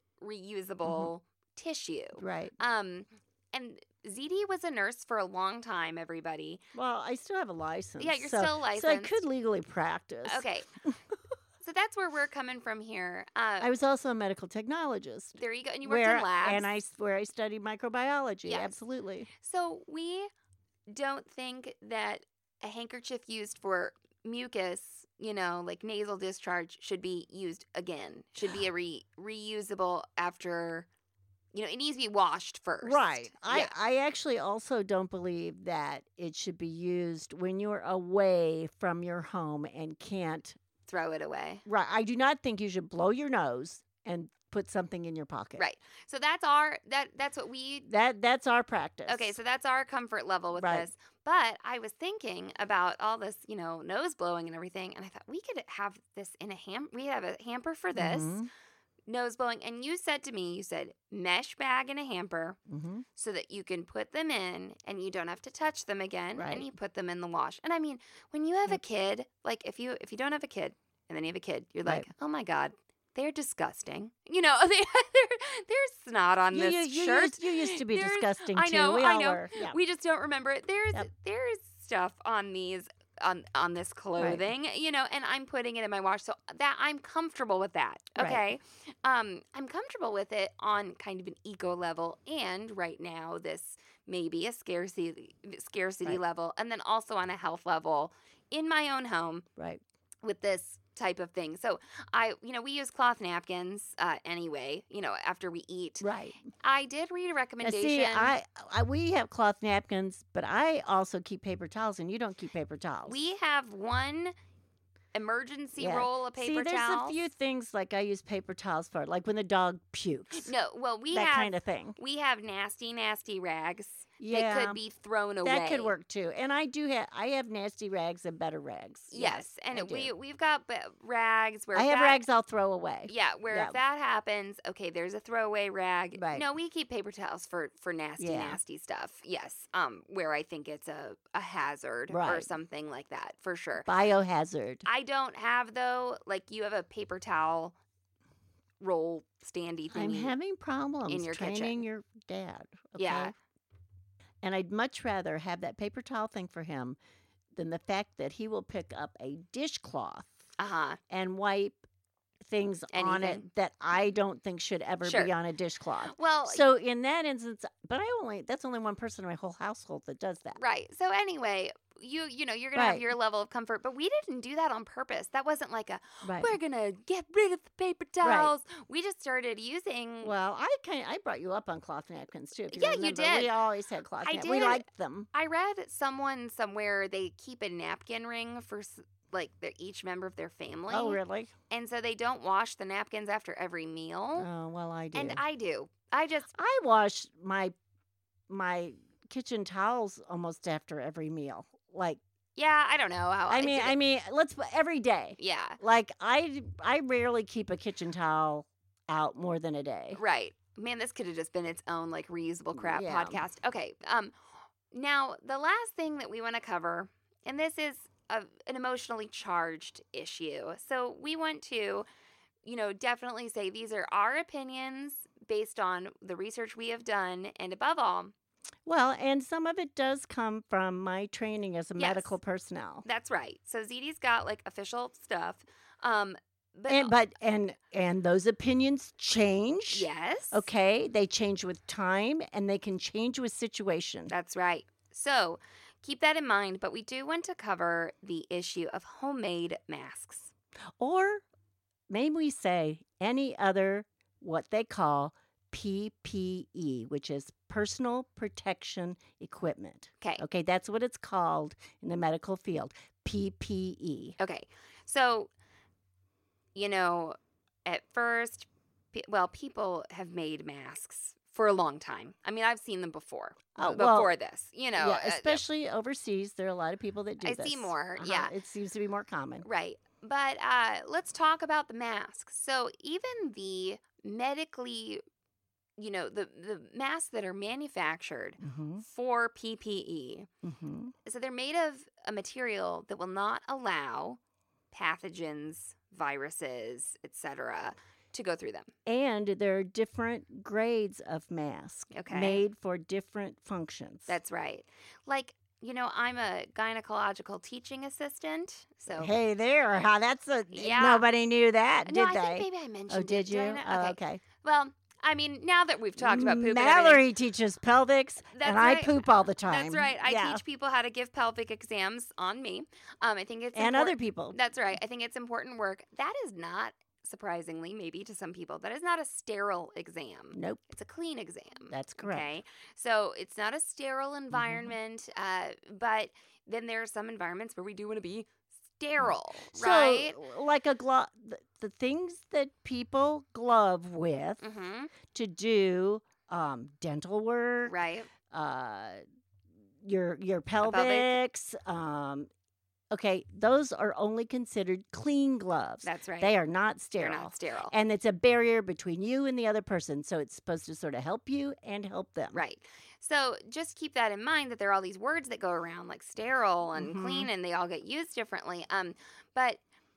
reusable tissue. Right. Um, and Z D was a nurse for a long time. Everybody. Well, I still have a license. Yeah, you're so, still So I licensed. could legally practice. Okay. So that's where we're coming from here. Uh, I was also a medical technologist. there you go. And you worked where, in labs. And I s- where I studied microbiology. Yes. Absolutely. So we don't think that a handkerchief used for mucus, you know, like nasal discharge, should be used again. Should be a re- reusable after, you know, it needs to be washed first. Right. I, Yeah. I actually also don't believe that it should be used when you're away from your home and can't. Throw it away. Right. I do not think you should blow your nose and put something in your pocket. Right. So that's our that that's what we That that's our practice. Okay, so that's our comfort level with Right. this. But I was thinking about all this, you know, nose blowing and everything, and I thought we could have this in a ham. We have a hamper for this Mhm. nose blowing. And you said to me, you said mesh bag in a hamper Mhm. so that you can put them in and you don't have to touch them again, Right. and you put them in the wash. And I mean, when you have a kid, like if you if you don't have a kid and then you have a kid. You're Right. like, oh my God, they're disgusting. You know, they, they're, there's snot on You, this you, you, shirt. used, you used to be There's- disgusting I too. know, we I all know. were. Yeah. We just don't remember it. There's Yep. there's stuff on these on on this clothing, you know, and I'm putting it in my wash, so that I'm comfortable with that. Right. Okay, um, I'm comfortable with it on kind of an eco level, and right now this may be a scarcity scarcity Right. level, and then also on a health level in my own home Right. with this type of thing. So I, you know, we use cloth napkins uh, anyway. You know, after we eat. Right. I did read a Now, recommendation. see, I, I we have cloth napkins, but I also keep paper towels, and you don't keep paper towels. We have one emergency Yeah. roll of paper See, there's towels. a few things like I use paper towels for, like when the dog pukes. No, well, we that have kind of thing. we have nasty, nasty rags Yeah, that could be thrown away. that could work too. And I do have I have nasty rags and better rags. Yes, and I it- we do. we've got b- rags where I if have that- rags I'll throw away. Yeah, where Yeah. if that happens, okay, there's a throwaway rag. Right. No, we keep paper towels for for nasty, Yeah. nasty stuff. Yes, um, where I think it's a a hazard or Right. something like that for sure. Biohazard. I don't have though. Like you have a paper towel roll standy thingy. I'm having problems your training kitchen. your dad. Okay? Yeah. And I'd much rather have that paper towel thing for him than the fact that he will pick up a dishcloth Uh huh. and wipe things on it Anything. that I don't think should ever Sure. be on a dishcloth. Well, So in that instance, but I only that's only one person in my whole household that does that. right. So anyway, you you know you're gonna have Right. your level of comfort, but we didn't do that on purpose. That wasn't like a Right. we're gonna get rid of the paper towels. We just started using. Well, I kind I brought you up on cloth napkins too. If you Yeah, you remember. did. We always had cloth I napkins. We did. liked them. I read someone somewhere they keep a napkin ring for s- like their, each member of their family. Oh, really? And so they don't wash the napkins after every meal. Oh, well, I do. And I do. I just I wash my my kitchen towels almost after every meal. Like yeah, I don't know how. I mean, did- I mean, let's every day. yeah, Like I I rarely keep a kitchen towel out more than a day. right. Man, this could have just been its own like reusable crap Yeah. podcast. Okay. Um, now the last thing that we want to cover, and this is a, an emotionally charged issue. So we want to, you know, definitely say these are our opinions based on the research we have done, and above all, Well, and some of it does come from my training as a Yes. medical personnel. that's right. So Z D's got like official stuff. Um, but, And but and and those opinions change. yes, Okay, they change with time and they can change with situation. that's right. So keep that in mind. But we do want to cover the issue of homemade masks. Or maybe we say any other what they call P P E, which is personal protection equipment. Okay. Okay, that's what it's called in the medical field. P P E. Okay. So, you know, at first, pe- well, people have made masks for a long time. I mean, I've seen them before. Oh, b- well, before this, you know. yeah, uh, especially overseas, there are a lot of people that do I this. see more, Uh-huh, yeah. it seems to be more common. Right. But uh, let's talk about the masks. So even the medically, you know, the, the masks that are manufactured Mm-hmm, for P P E, mm-hmm. so they're made of a material that will not allow pathogens, viruses, et cetera, to go through them. And there are different grades of mask Okay. made for different functions. That's right. Like, you know, I'm a gynecological teaching assistant. So Hey there, how that's a Yeah. nobody knew that, no, did I they? think maybe I mentioned Oh, it. did you? I not? Oh, okay. Well, I mean, now that we've talked about poop and everything, Mallory teaches pelvics, That's and I right. poop all the time. that's right. I yeah. teach people how to give pelvic exams on me. Um, I think it's and import- other people. That's right. I think it's important work. That is not, surprisingly, maybe to some people, that is not a sterile exam. Nope, It's a clean exam. that's correct. Okay, so it's not a sterile environment, uh, but then there are some environments where we do want to be sterile, right? So, like a glove, the, the things that people glove with Mm-hmm. to do um, dental work, Right. uh, your your pelvic. pelvics. Um, okay, those are only considered clean gloves. That's right. They are not They're sterile. not sterile. And it's a barrier between you and the other person. So it's supposed to sort of help you and help them. Right. So just keep that in mind that there are all these words that go around like sterile and Mhm. clean and they all get used differently. Um, but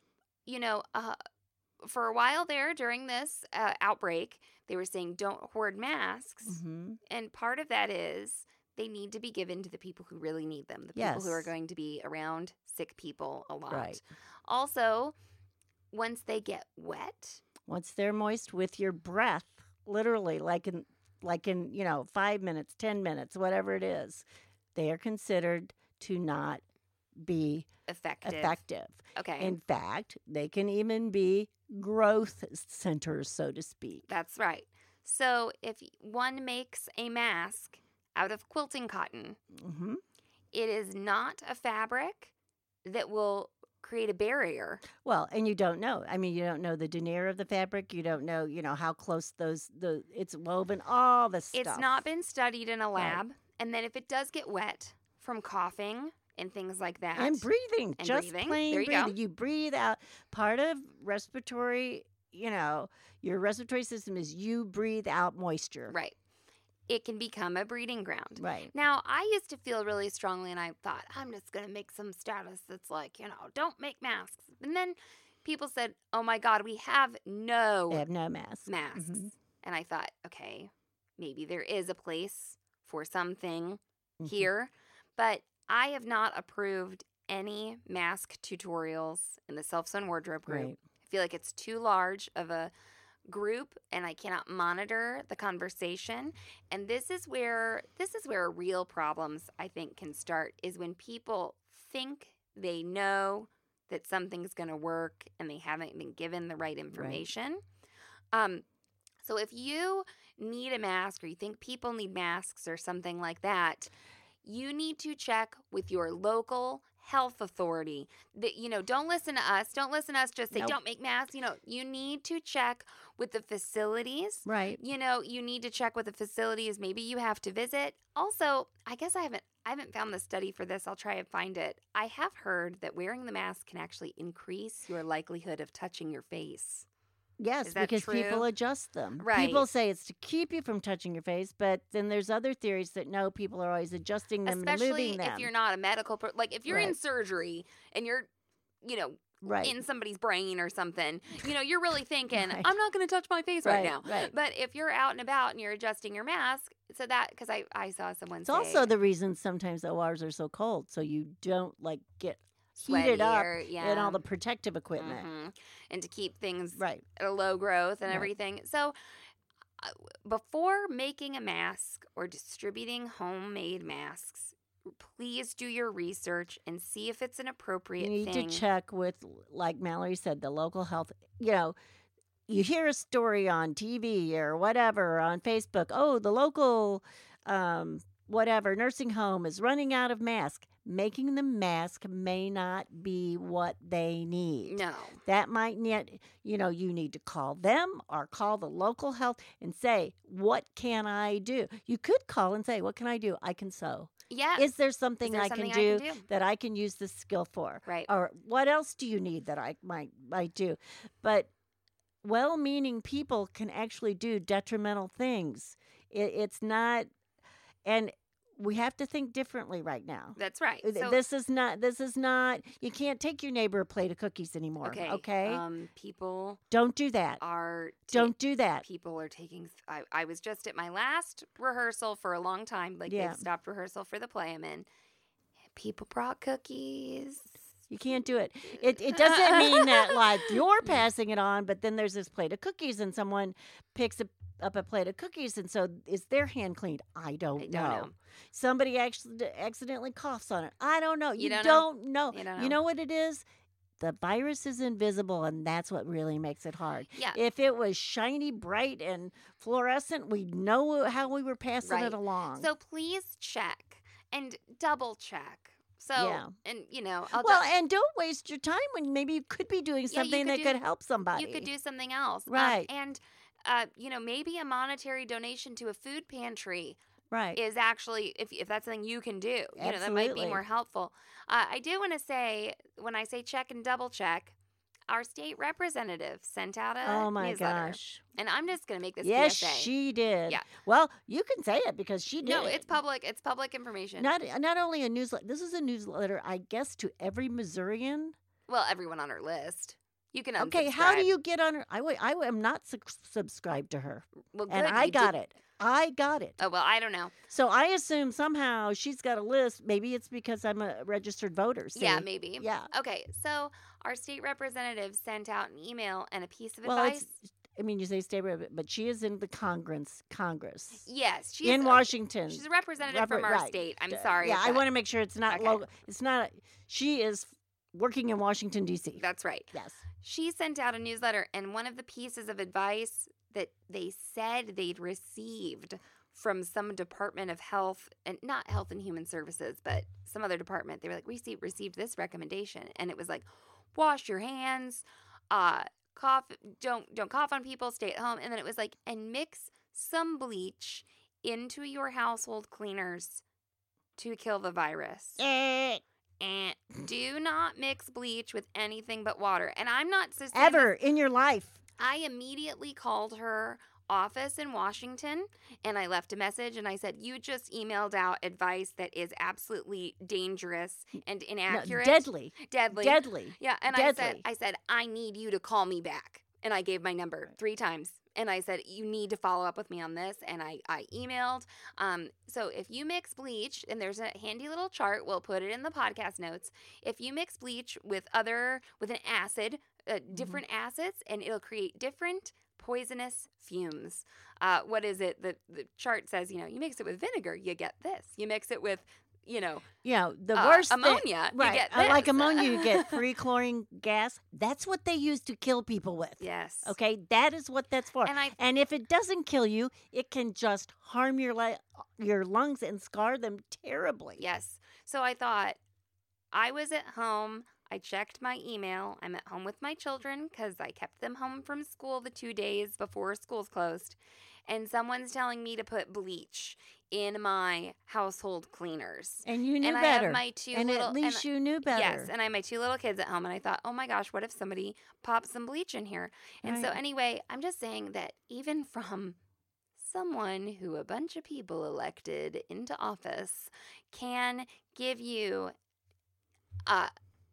you know, uh, for a while there during this uh, outbreak, they were saying don't hoard masks. Mm-hmm. And part of that is they need to be given to the people who really need them, the people who are Yes. going to be around sick people a lot. Right. Also, once they get wet, Once they're moist with your breath, literally, like in, like in, you know, five minutes, ten minutes, whatever it is, they are considered to not be effective. effective. Okay. In fact, they can even be growth centers, so to speak. That's right. So if one makes a mask out of quilting cotton, Mm-hmm. it is not a fabric that will create a barrier. Well, and you don't know. I mean, you don't know the denier of the fabric. You don't know, you know, how close those the it's woven. All the stuff. It's not been studied in a Right. lab. And then if it does get wet from coughing and things like that. And breathing, And just breathing. plain There you go. breathing. You breathe out. Part of respiratory, you know, your respiratory system is you breathe out moisture. Right. It can become a breeding ground. Right. Now, I used to feel really strongly, and I thought, I'm just going to make some status that's like, you know, don't make masks. And then people said, oh my God, we have no They have no mask. masks. Mhm. And I thought, okay, maybe there is a place for something Mhm. here. But I have not approved any mask tutorials in the Self-Sewn Wardrobe group. Right. I feel like it's too large of a group and I cannot monitor the conversation. And this is where this is where real problems I think can start, is when people think they know that something's going to work and they haven't been given the right information. Um so if you need a mask or you think people need masks or something like that, you need to check with your local health authority. That, you know, don't listen to us. Don't listen to us just say, Nope. don't make masks. You know, you need to check with the facilities. Right. You know, you need to check with the facilities. Maybe you have to visit. Also, I guess I haven't I haven't found the study for this. I'll try and find it. I have heard that wearing the mask can actually increase your likelihood of touching your face. Yes, Is that because people true? adjust them. Right. People say it's to keep you from touching your face, but then there's other theories that no, people are always adjusting them and Especially moving them. if you're not a medical per- like if you're in Right. surgery and you're, you know, right. in somebody's brain or something, you know, you're really thinking, Right. I'm not going to touch my face right, Right, now. right. But if you're out and about and you're adjusting your mask, so that, because I, I saw someone It's say also the reason sometimes O Rs are so cold, so you don't like get heated up sweatier, yeah. in all the protective equipment. Mhm. And to keep things Right. at a low growth and Right. everything. So uh, before making a mask or distributing homemade masks, please do your research and see if it's an appropriate You need thing. to check with, like Mallory said, the local health. You know, you hear a story on T V or whatever on Facebook. Oh, the local, um, whatever nursing home is running out of masks. Making the mask may not be what they need. No. That might need, you know, you need to call them or call the local health and say, what can I do? You could call and say, what can I do? I can sew. Yeah. Is there something, there I, something can I do can do? that I can use this skill for? Right. Or what else do you need that I might might do? But well-meaning people can actually do detrimental things. It, it's not, and we have to think differently right now. That's right. Th- So, this is not. This is not. You can't take your neighbor a plate of cookies anymore. okay. Okay. Um, people Don't do that. are ta- Don't do that. people are taking I, I was just at my last rehearsal for a long time, like Yeah. they've stopped rehearsal for the play I'm in. People brought cookies. You can't do it. It it doesn't mean that like you're passing it on, but then there's this plate of cookies and someone picks a, up a plate of cookies, and so is their hand cleaned? I don't, I don't know. know. Somebody actually accidentally coughs on it. I don't know. You, You don't don't, know. know. You don't You know. know what it is? The virus is invisible, and that's what really makes it hard. Yeah. If it was shiny, bright, and fluorescent, we'd know how we were passing Right. it along. So please check and double check. So Yeah. and you know, I'll well, ju- and don't waste your time when maybe you could be doing Yeah, you something could that do- could help somebody. you could do something else. Um, Right. and uh, you know, maybe a monetary donation to a food pantry right. is actually, if, if that's something you can do, you know, that might be Absolutely. more helpful. Uh, I do want to say, when I say check and double check, our state representative sent out a Oh my newsletter. gosh. And I'm just going to make this Yes, P S A. she did. Yeah. Well, you can say it because she did. No, it's public. It's public information. Not not only a newsletter. This is a newsletter, I guess, to every Missourian. well, everyone on our list. You can unsubscribe. Okay, how do you get on her? I, w- I am not su- subscribed to her. Well, and good, I you got did- it. I got it. Oh, well, I don't know. So I assume somehow she's got a list. Maybe it's because I'm a registered voter. See? Yeah, maybe. Yeah. Okay, so our state representative sent out an email and a piece of Well, advice. it's, I mean, you say state rep, but she is in the Congress. Congress. Yes, she's in a- Washington. She's a representative Repre- from our right. state. I'm D- sorry. Yeah, I but want to make sure it's not Okay. local. It's not. She is working in Washington D C. That's right. Yes. She sent out a newsletter, and one of the pieces of advice that they said they'd received from some Department of Health, and not Health and Human Services, but some other department, they were like, we received, received this recommendation, and it was like, wash your hands, uh, cough, don't don't cough on people, stay at home, and then it was like, and mix some bleach into your household cleaners to kill the virus. Eh, And do not mix bleach with anything but water. And I'm not so ever in your life. I immediately called her office in Washington and I left a message and I said, you just emailed out advice that is absolutely dangerous and No, inaccurate. deadly. Deadly. Deadly. Yeah. And I said, Deadly. I said, I need you to call me back. And I gave my number three times. And I said, you need to follow up with me on this. And I, I emailed. Um, so if you mix bleach, and there's a handy little chart, we'll put it in the podcast notes. If you mix bleach with other, with an acid, uh, different Mm-hmm. acids, and it'll create different poisonous fumes. Uh, what is it? The, the chart says, you know, you mix it with vinegar, you get this. You mix it with, you know, Yeah, the uh, worst thing- ammonia, you right? get uh, like this. ammonia, you get free chlorine gas. That's what they use to kill people with. yes. Okay, that is what that's for. And I And if it doesn't kill you, it can just harm your li- your lungs and scar them terribly. Yes. So I thought I was at home. I checked my email. I'm at home with my children because I kept them home from school the two days before schools closed. And someone's telling me to put bleach in my household cleaners. And you knew and I better. have my two and little at least you knew better. Yes, and I have my two little kids at home, and I thought, oh my gosh, what if somebody pops some bleach in here? And so Right. anyway, I'm just saying that even from someone who a bunch of people elected into office can give you uh,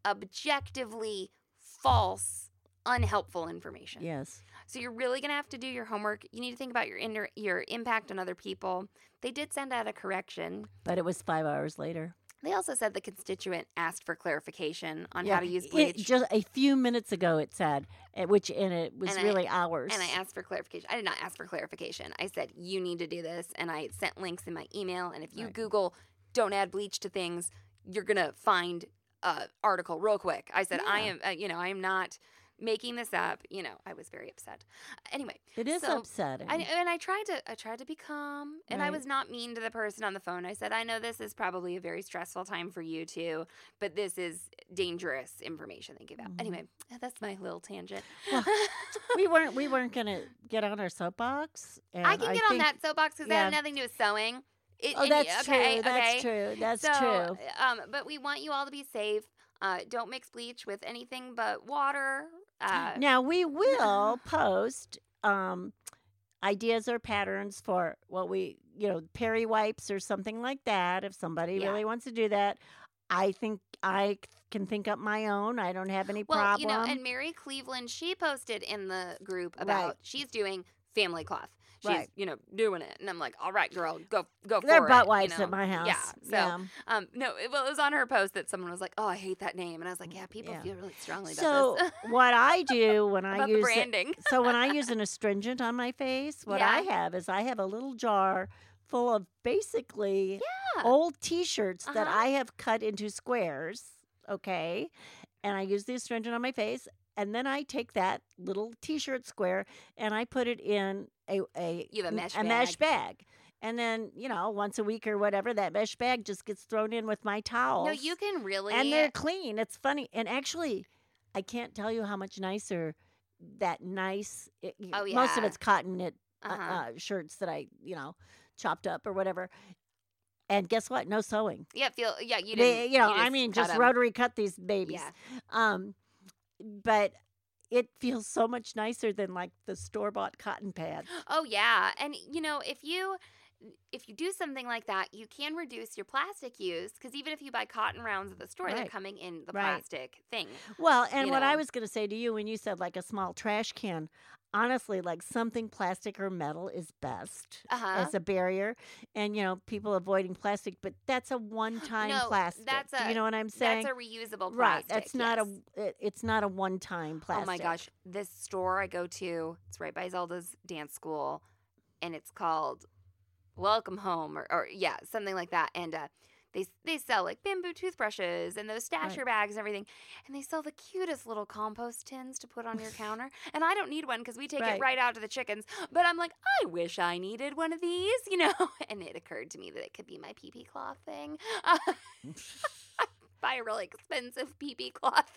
objectively false, unhelpful information. Yes. So you're really going to have to do your homework. You need to think about your inter- your impact on other people. They did send out a correction. But it was five hours later. They also said the constituent asked for clarification on Yeah, how to use it- bleach. just a few minutes ago, it said, eh, which and it was And I- really hours. and I asked for clarification. I did not ask for clarification. I said, you need to do this. And I sent links in my email. And if you Right. Google, don't add bleach to things, you're going to find an article real quick. I said, I Yeah. am, uh, you know, I am not making this up. You know, I was very upset. Anyway. It is so upsetting. I, and I tried to I tried to be calm, and I Right. was not mean to the person on the phone. I said, I know this is probably a very stressful time for you too, but this is dangerous information they give out. Mhm. Anyway, that's my little tangent. Well, we weren't we weren't gonna get on our soapbox. And I can get on think- that soapbox because that had yeah. nothing to do with sewing. It, Oh, and y- that's okay, true. That's okay. true. That's so, true. Um, but we want you all to be safe. Uh, don't mix bleach with anything but water. Uh, Now we will post um, ideas or patterns for what we, you know, peri wipes or something like that. If somebody Yeah. really wants to do that, I think I c- can think up my own. I don't have any well, problem. you know, and Mary Cleveland, she posted in the group about Right. she's doing family cloth. She's, Right. you know, doing it, and I'm like, all right, girl, go, go They're for butt it. wipes you know? at my house. Yeah. So, Yeah. um, no, it, well, it was on her post that someone was like, oh, I hate that name, and I was like, yeah, people Yeah. feel really strongly So about this. what I do when I about the use it, branding. so when I use an astringent on my face, what I Yeah. have is I have a little jar full of basically Yeah. old T-shirts that Uh-huh. I have cut into squares. Okay, and I use the astringent on my face, and then I take that little T-shirt square and I put it in a a, You have a mesh a mesh bag. And then, you know, once a week or whatever, that mesh bag just gets thrown in with my towels. No, you can really. And they're clean. It's funny. And actually, I can't tell you how much nicer that nice. It, y- Oh, Most of yeah. it's cotton knit uh, Uh-huh. uh, shirts that I, you know, chopped up or whatever. And guess what? No sewing. yeah, feel yeah. You They, didn't. you know, you I mean, cut just 'em. rotary cut these babies. Yeah. Um, but it feels so much nicer than like the store bought cotton pads. Oh yeah, and you know if you if you do something like that, you can reduce your plastic use, because even if you buy cotton rounds at the store, Right. they're coming in the Right. plastic thing. Well, and you what I know. was going to say to you when you said like a small trash can, honestly, like something plastic or metal is best Uh-huh. as a barrier. And, you know, people avoiding plastic, but that's a one-time No, plastic. that's Do a you know what I'm saying? that's a reusable plastic. Right. That's not yes. a it, it's not a one-time plastic. Oh my gosh, this store I go to, it's right by Zelda's dance school, and it's called Welcome Home, or, or yeah, something like that. And uh, they they sell like bamboo toothbrushes and those stasher Right. bags and everything, and they sell the cutest little compost tins to put on your counter. And I don't need one because we take Right. it right out to the chickens. But I'm like, I wish I needed one of these, you know. And it occurred to me that it could be my pee pee cloth thing. Uh, buy a really expensive pee pee cloth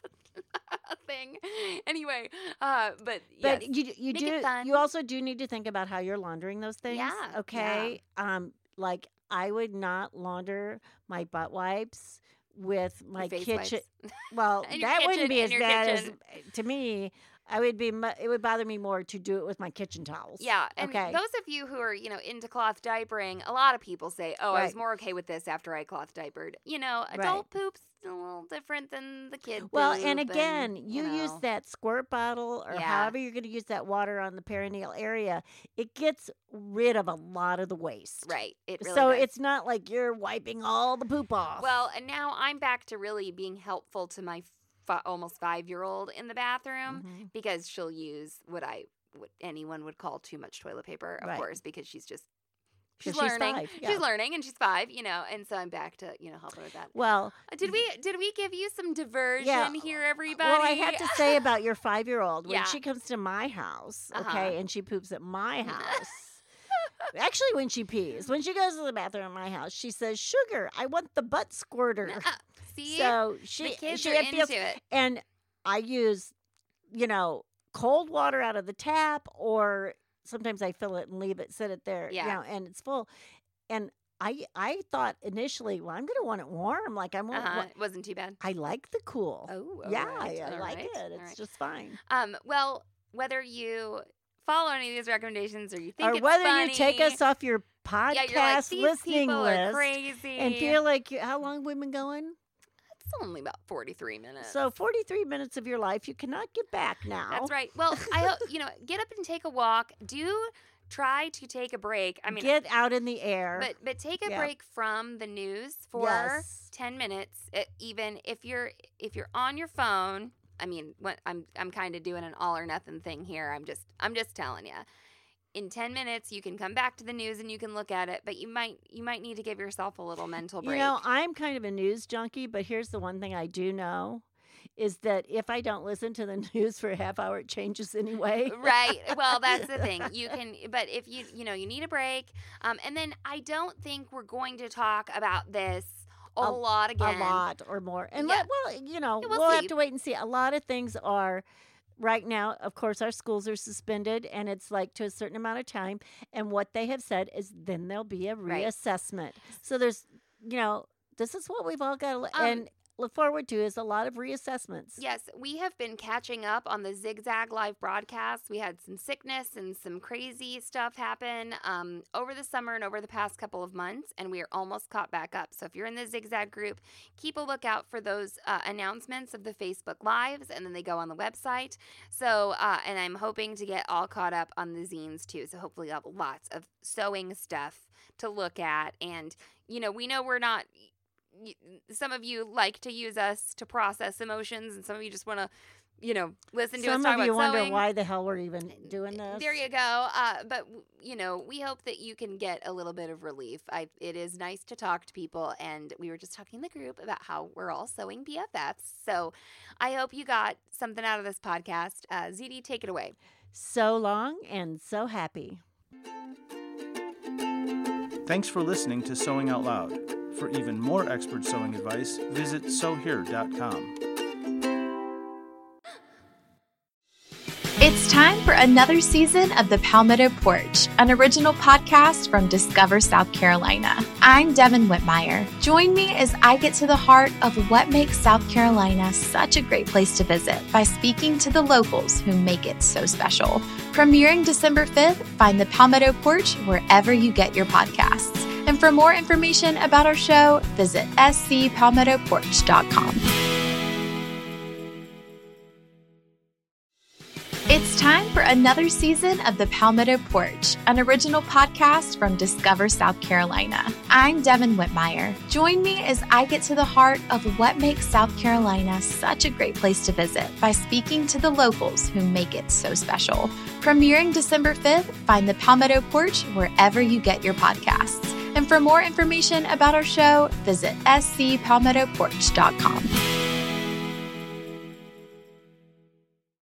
thing. Anyway, uh, but yes. But you you Make do it fun. you also do need to think about how you're laundering those things. Yeah, yeah. Okay. Um, like I would not launder my butt wipes with my face kitchen. wipes. Well, In your that kitchen, wouldn't be in as your bad kitchen. as to me. I would be. mu- It would bother me more to do it with my kitchen towels. Yeah, and Okay. those of you who are, you know, into cloth diapering, a lot of people say, "Oh, I was Right. more okay with this after I cloth diapered." You know, adult poop's a little different than the kid Well, poop, and again, you, use know. that squirt bottle or Yeah. however you're going to use that water on the perineal area. It gets rid of a lot of the waste. Right. It really so does. it's not like you're wiping all the poop off. Well, and now I'm back to really being helpful to my fi- almost five-year-old in the bathroom Mhm. because she'll use what I what anyone would call too much toilet paper, of Right. course, because she's just she's 'Cause she's learning. five, yeah. She's learning, and she's five, you know, and so I'm back to you know helping with that. Well, Uh, Did we did we give you some diversion Yeah. here, everybody? well, I have to say about your five-year-old when Yeah. she comes to my house, okay, Uh-huh. and she poops at my house. Actually, when she pees, when she goes to the bathroom at my house, she says, "Sugar, I want the butt squirter." Uh, see, So she, the kids she are it feels- into it. and I use, you know, cold water out of the tap, or sometimes I fill it and leave it, sit it there, Yeah. you know, and it's full. And I, I thought initially, well, I'm gonna want it warm, like I want. Uh-huh. It wasn't too bad. I like the cool. Oh, all yeah, right, I, I all like right, it. all It's right. just fine. Um, well, whether you follow any of these recommendations or you think Or it's whether funny, you take us off your podcast yeah, you're like, these listening people list are crazy, and feel like you, how long have we been going? it's only about forty-three minutes. So forty-three minutes of your life you cannot get back now. That's right. Well, I hope you know. Get up and take a walk. Do try to take a break. I mean, get out in the air. But but take a Yeah. break from the news for Yes. ten minutes. It, even if you're if you're on your phone. I mean, what, I'm I'm kind of doing an all or nothing thing here. I'm just I'm just telling you. In ten minutes, you can come back to the news and you can look at it, but you might you might need to give yourself a little mental break. You know, I'm kind of a news junkie, but here's the one thing I do know is that if I don't listen to the news for a half hour, it changes anyway. Right. Well, that's the thing. You can, but if you, you know, you need a break. Um, and then I don't think we're going to talk about this a, A- lot again. A lot or more. And Yeah. let, well, you know, Yeah, we'll, we'll have see. to wait and see. A lot of things are right now, of course, our schools are suspended and it's like to a certain amount of time. And what they have said is then there'll be a Right. reassessment. So there's, you know, this is what we've all got to Um, and look forward to is a lot of reassessments. Yes, we have been catching up on the Zigzag live broadcasts. We had some sickness and some crazy stuff happen um, over the summer and over the past couple of months, and we are almost caught back up. So if you're in the Zigzag group, keep a lookout for those uh, announcements of the Facebook Lives, and then they go on the website. So, uh, and I'm hoping to get all caught up on the zines too. So hopefully I'll have lots of sewing stuff to look at. And, you know, we know we're not... y- some of you like to use us to process emotions, and some of you just want to, you know, listen to us Some talk of about you wonder sewing. why the hell we're even doing this. There you go. Uh, but w- you know, we hope that you can get a little bit of relief. I, it is nice to talk to people, and we were just talking in the group about how we're all sewing B F Fs. So I hope you got something out of this podcast. Uh, Z D, take it away. So long and so happy. Thanks for listening to Sewing Out Loud. For even more expert sewing advice, visit sew here dot com. It's time for another season of the Palmetto Porch, an original podcast from Discover South Carolina. I'm Devin Whitmire. Join me as I get to the heart of what makes South Carolina such a great place to visit by speaking to the locals who make it so special. Premiering December fifth, find the Palmetto Porch wherever you get your podcasts. And for more information about our show, visit s c palmetto porch dot com. It's time for another season of the Palmetto Porch, an original podcast from Discover South Carolina. I'm Devin Whitmire. Join me as I get to the heart of what makes South Carolina such a great place to visit by speaking to the locals who make it so special. Premiering December fifth, find the Palmetto Porch wherever you get your podcasts. And for more information about our show, visit s c palmetto porch dot com.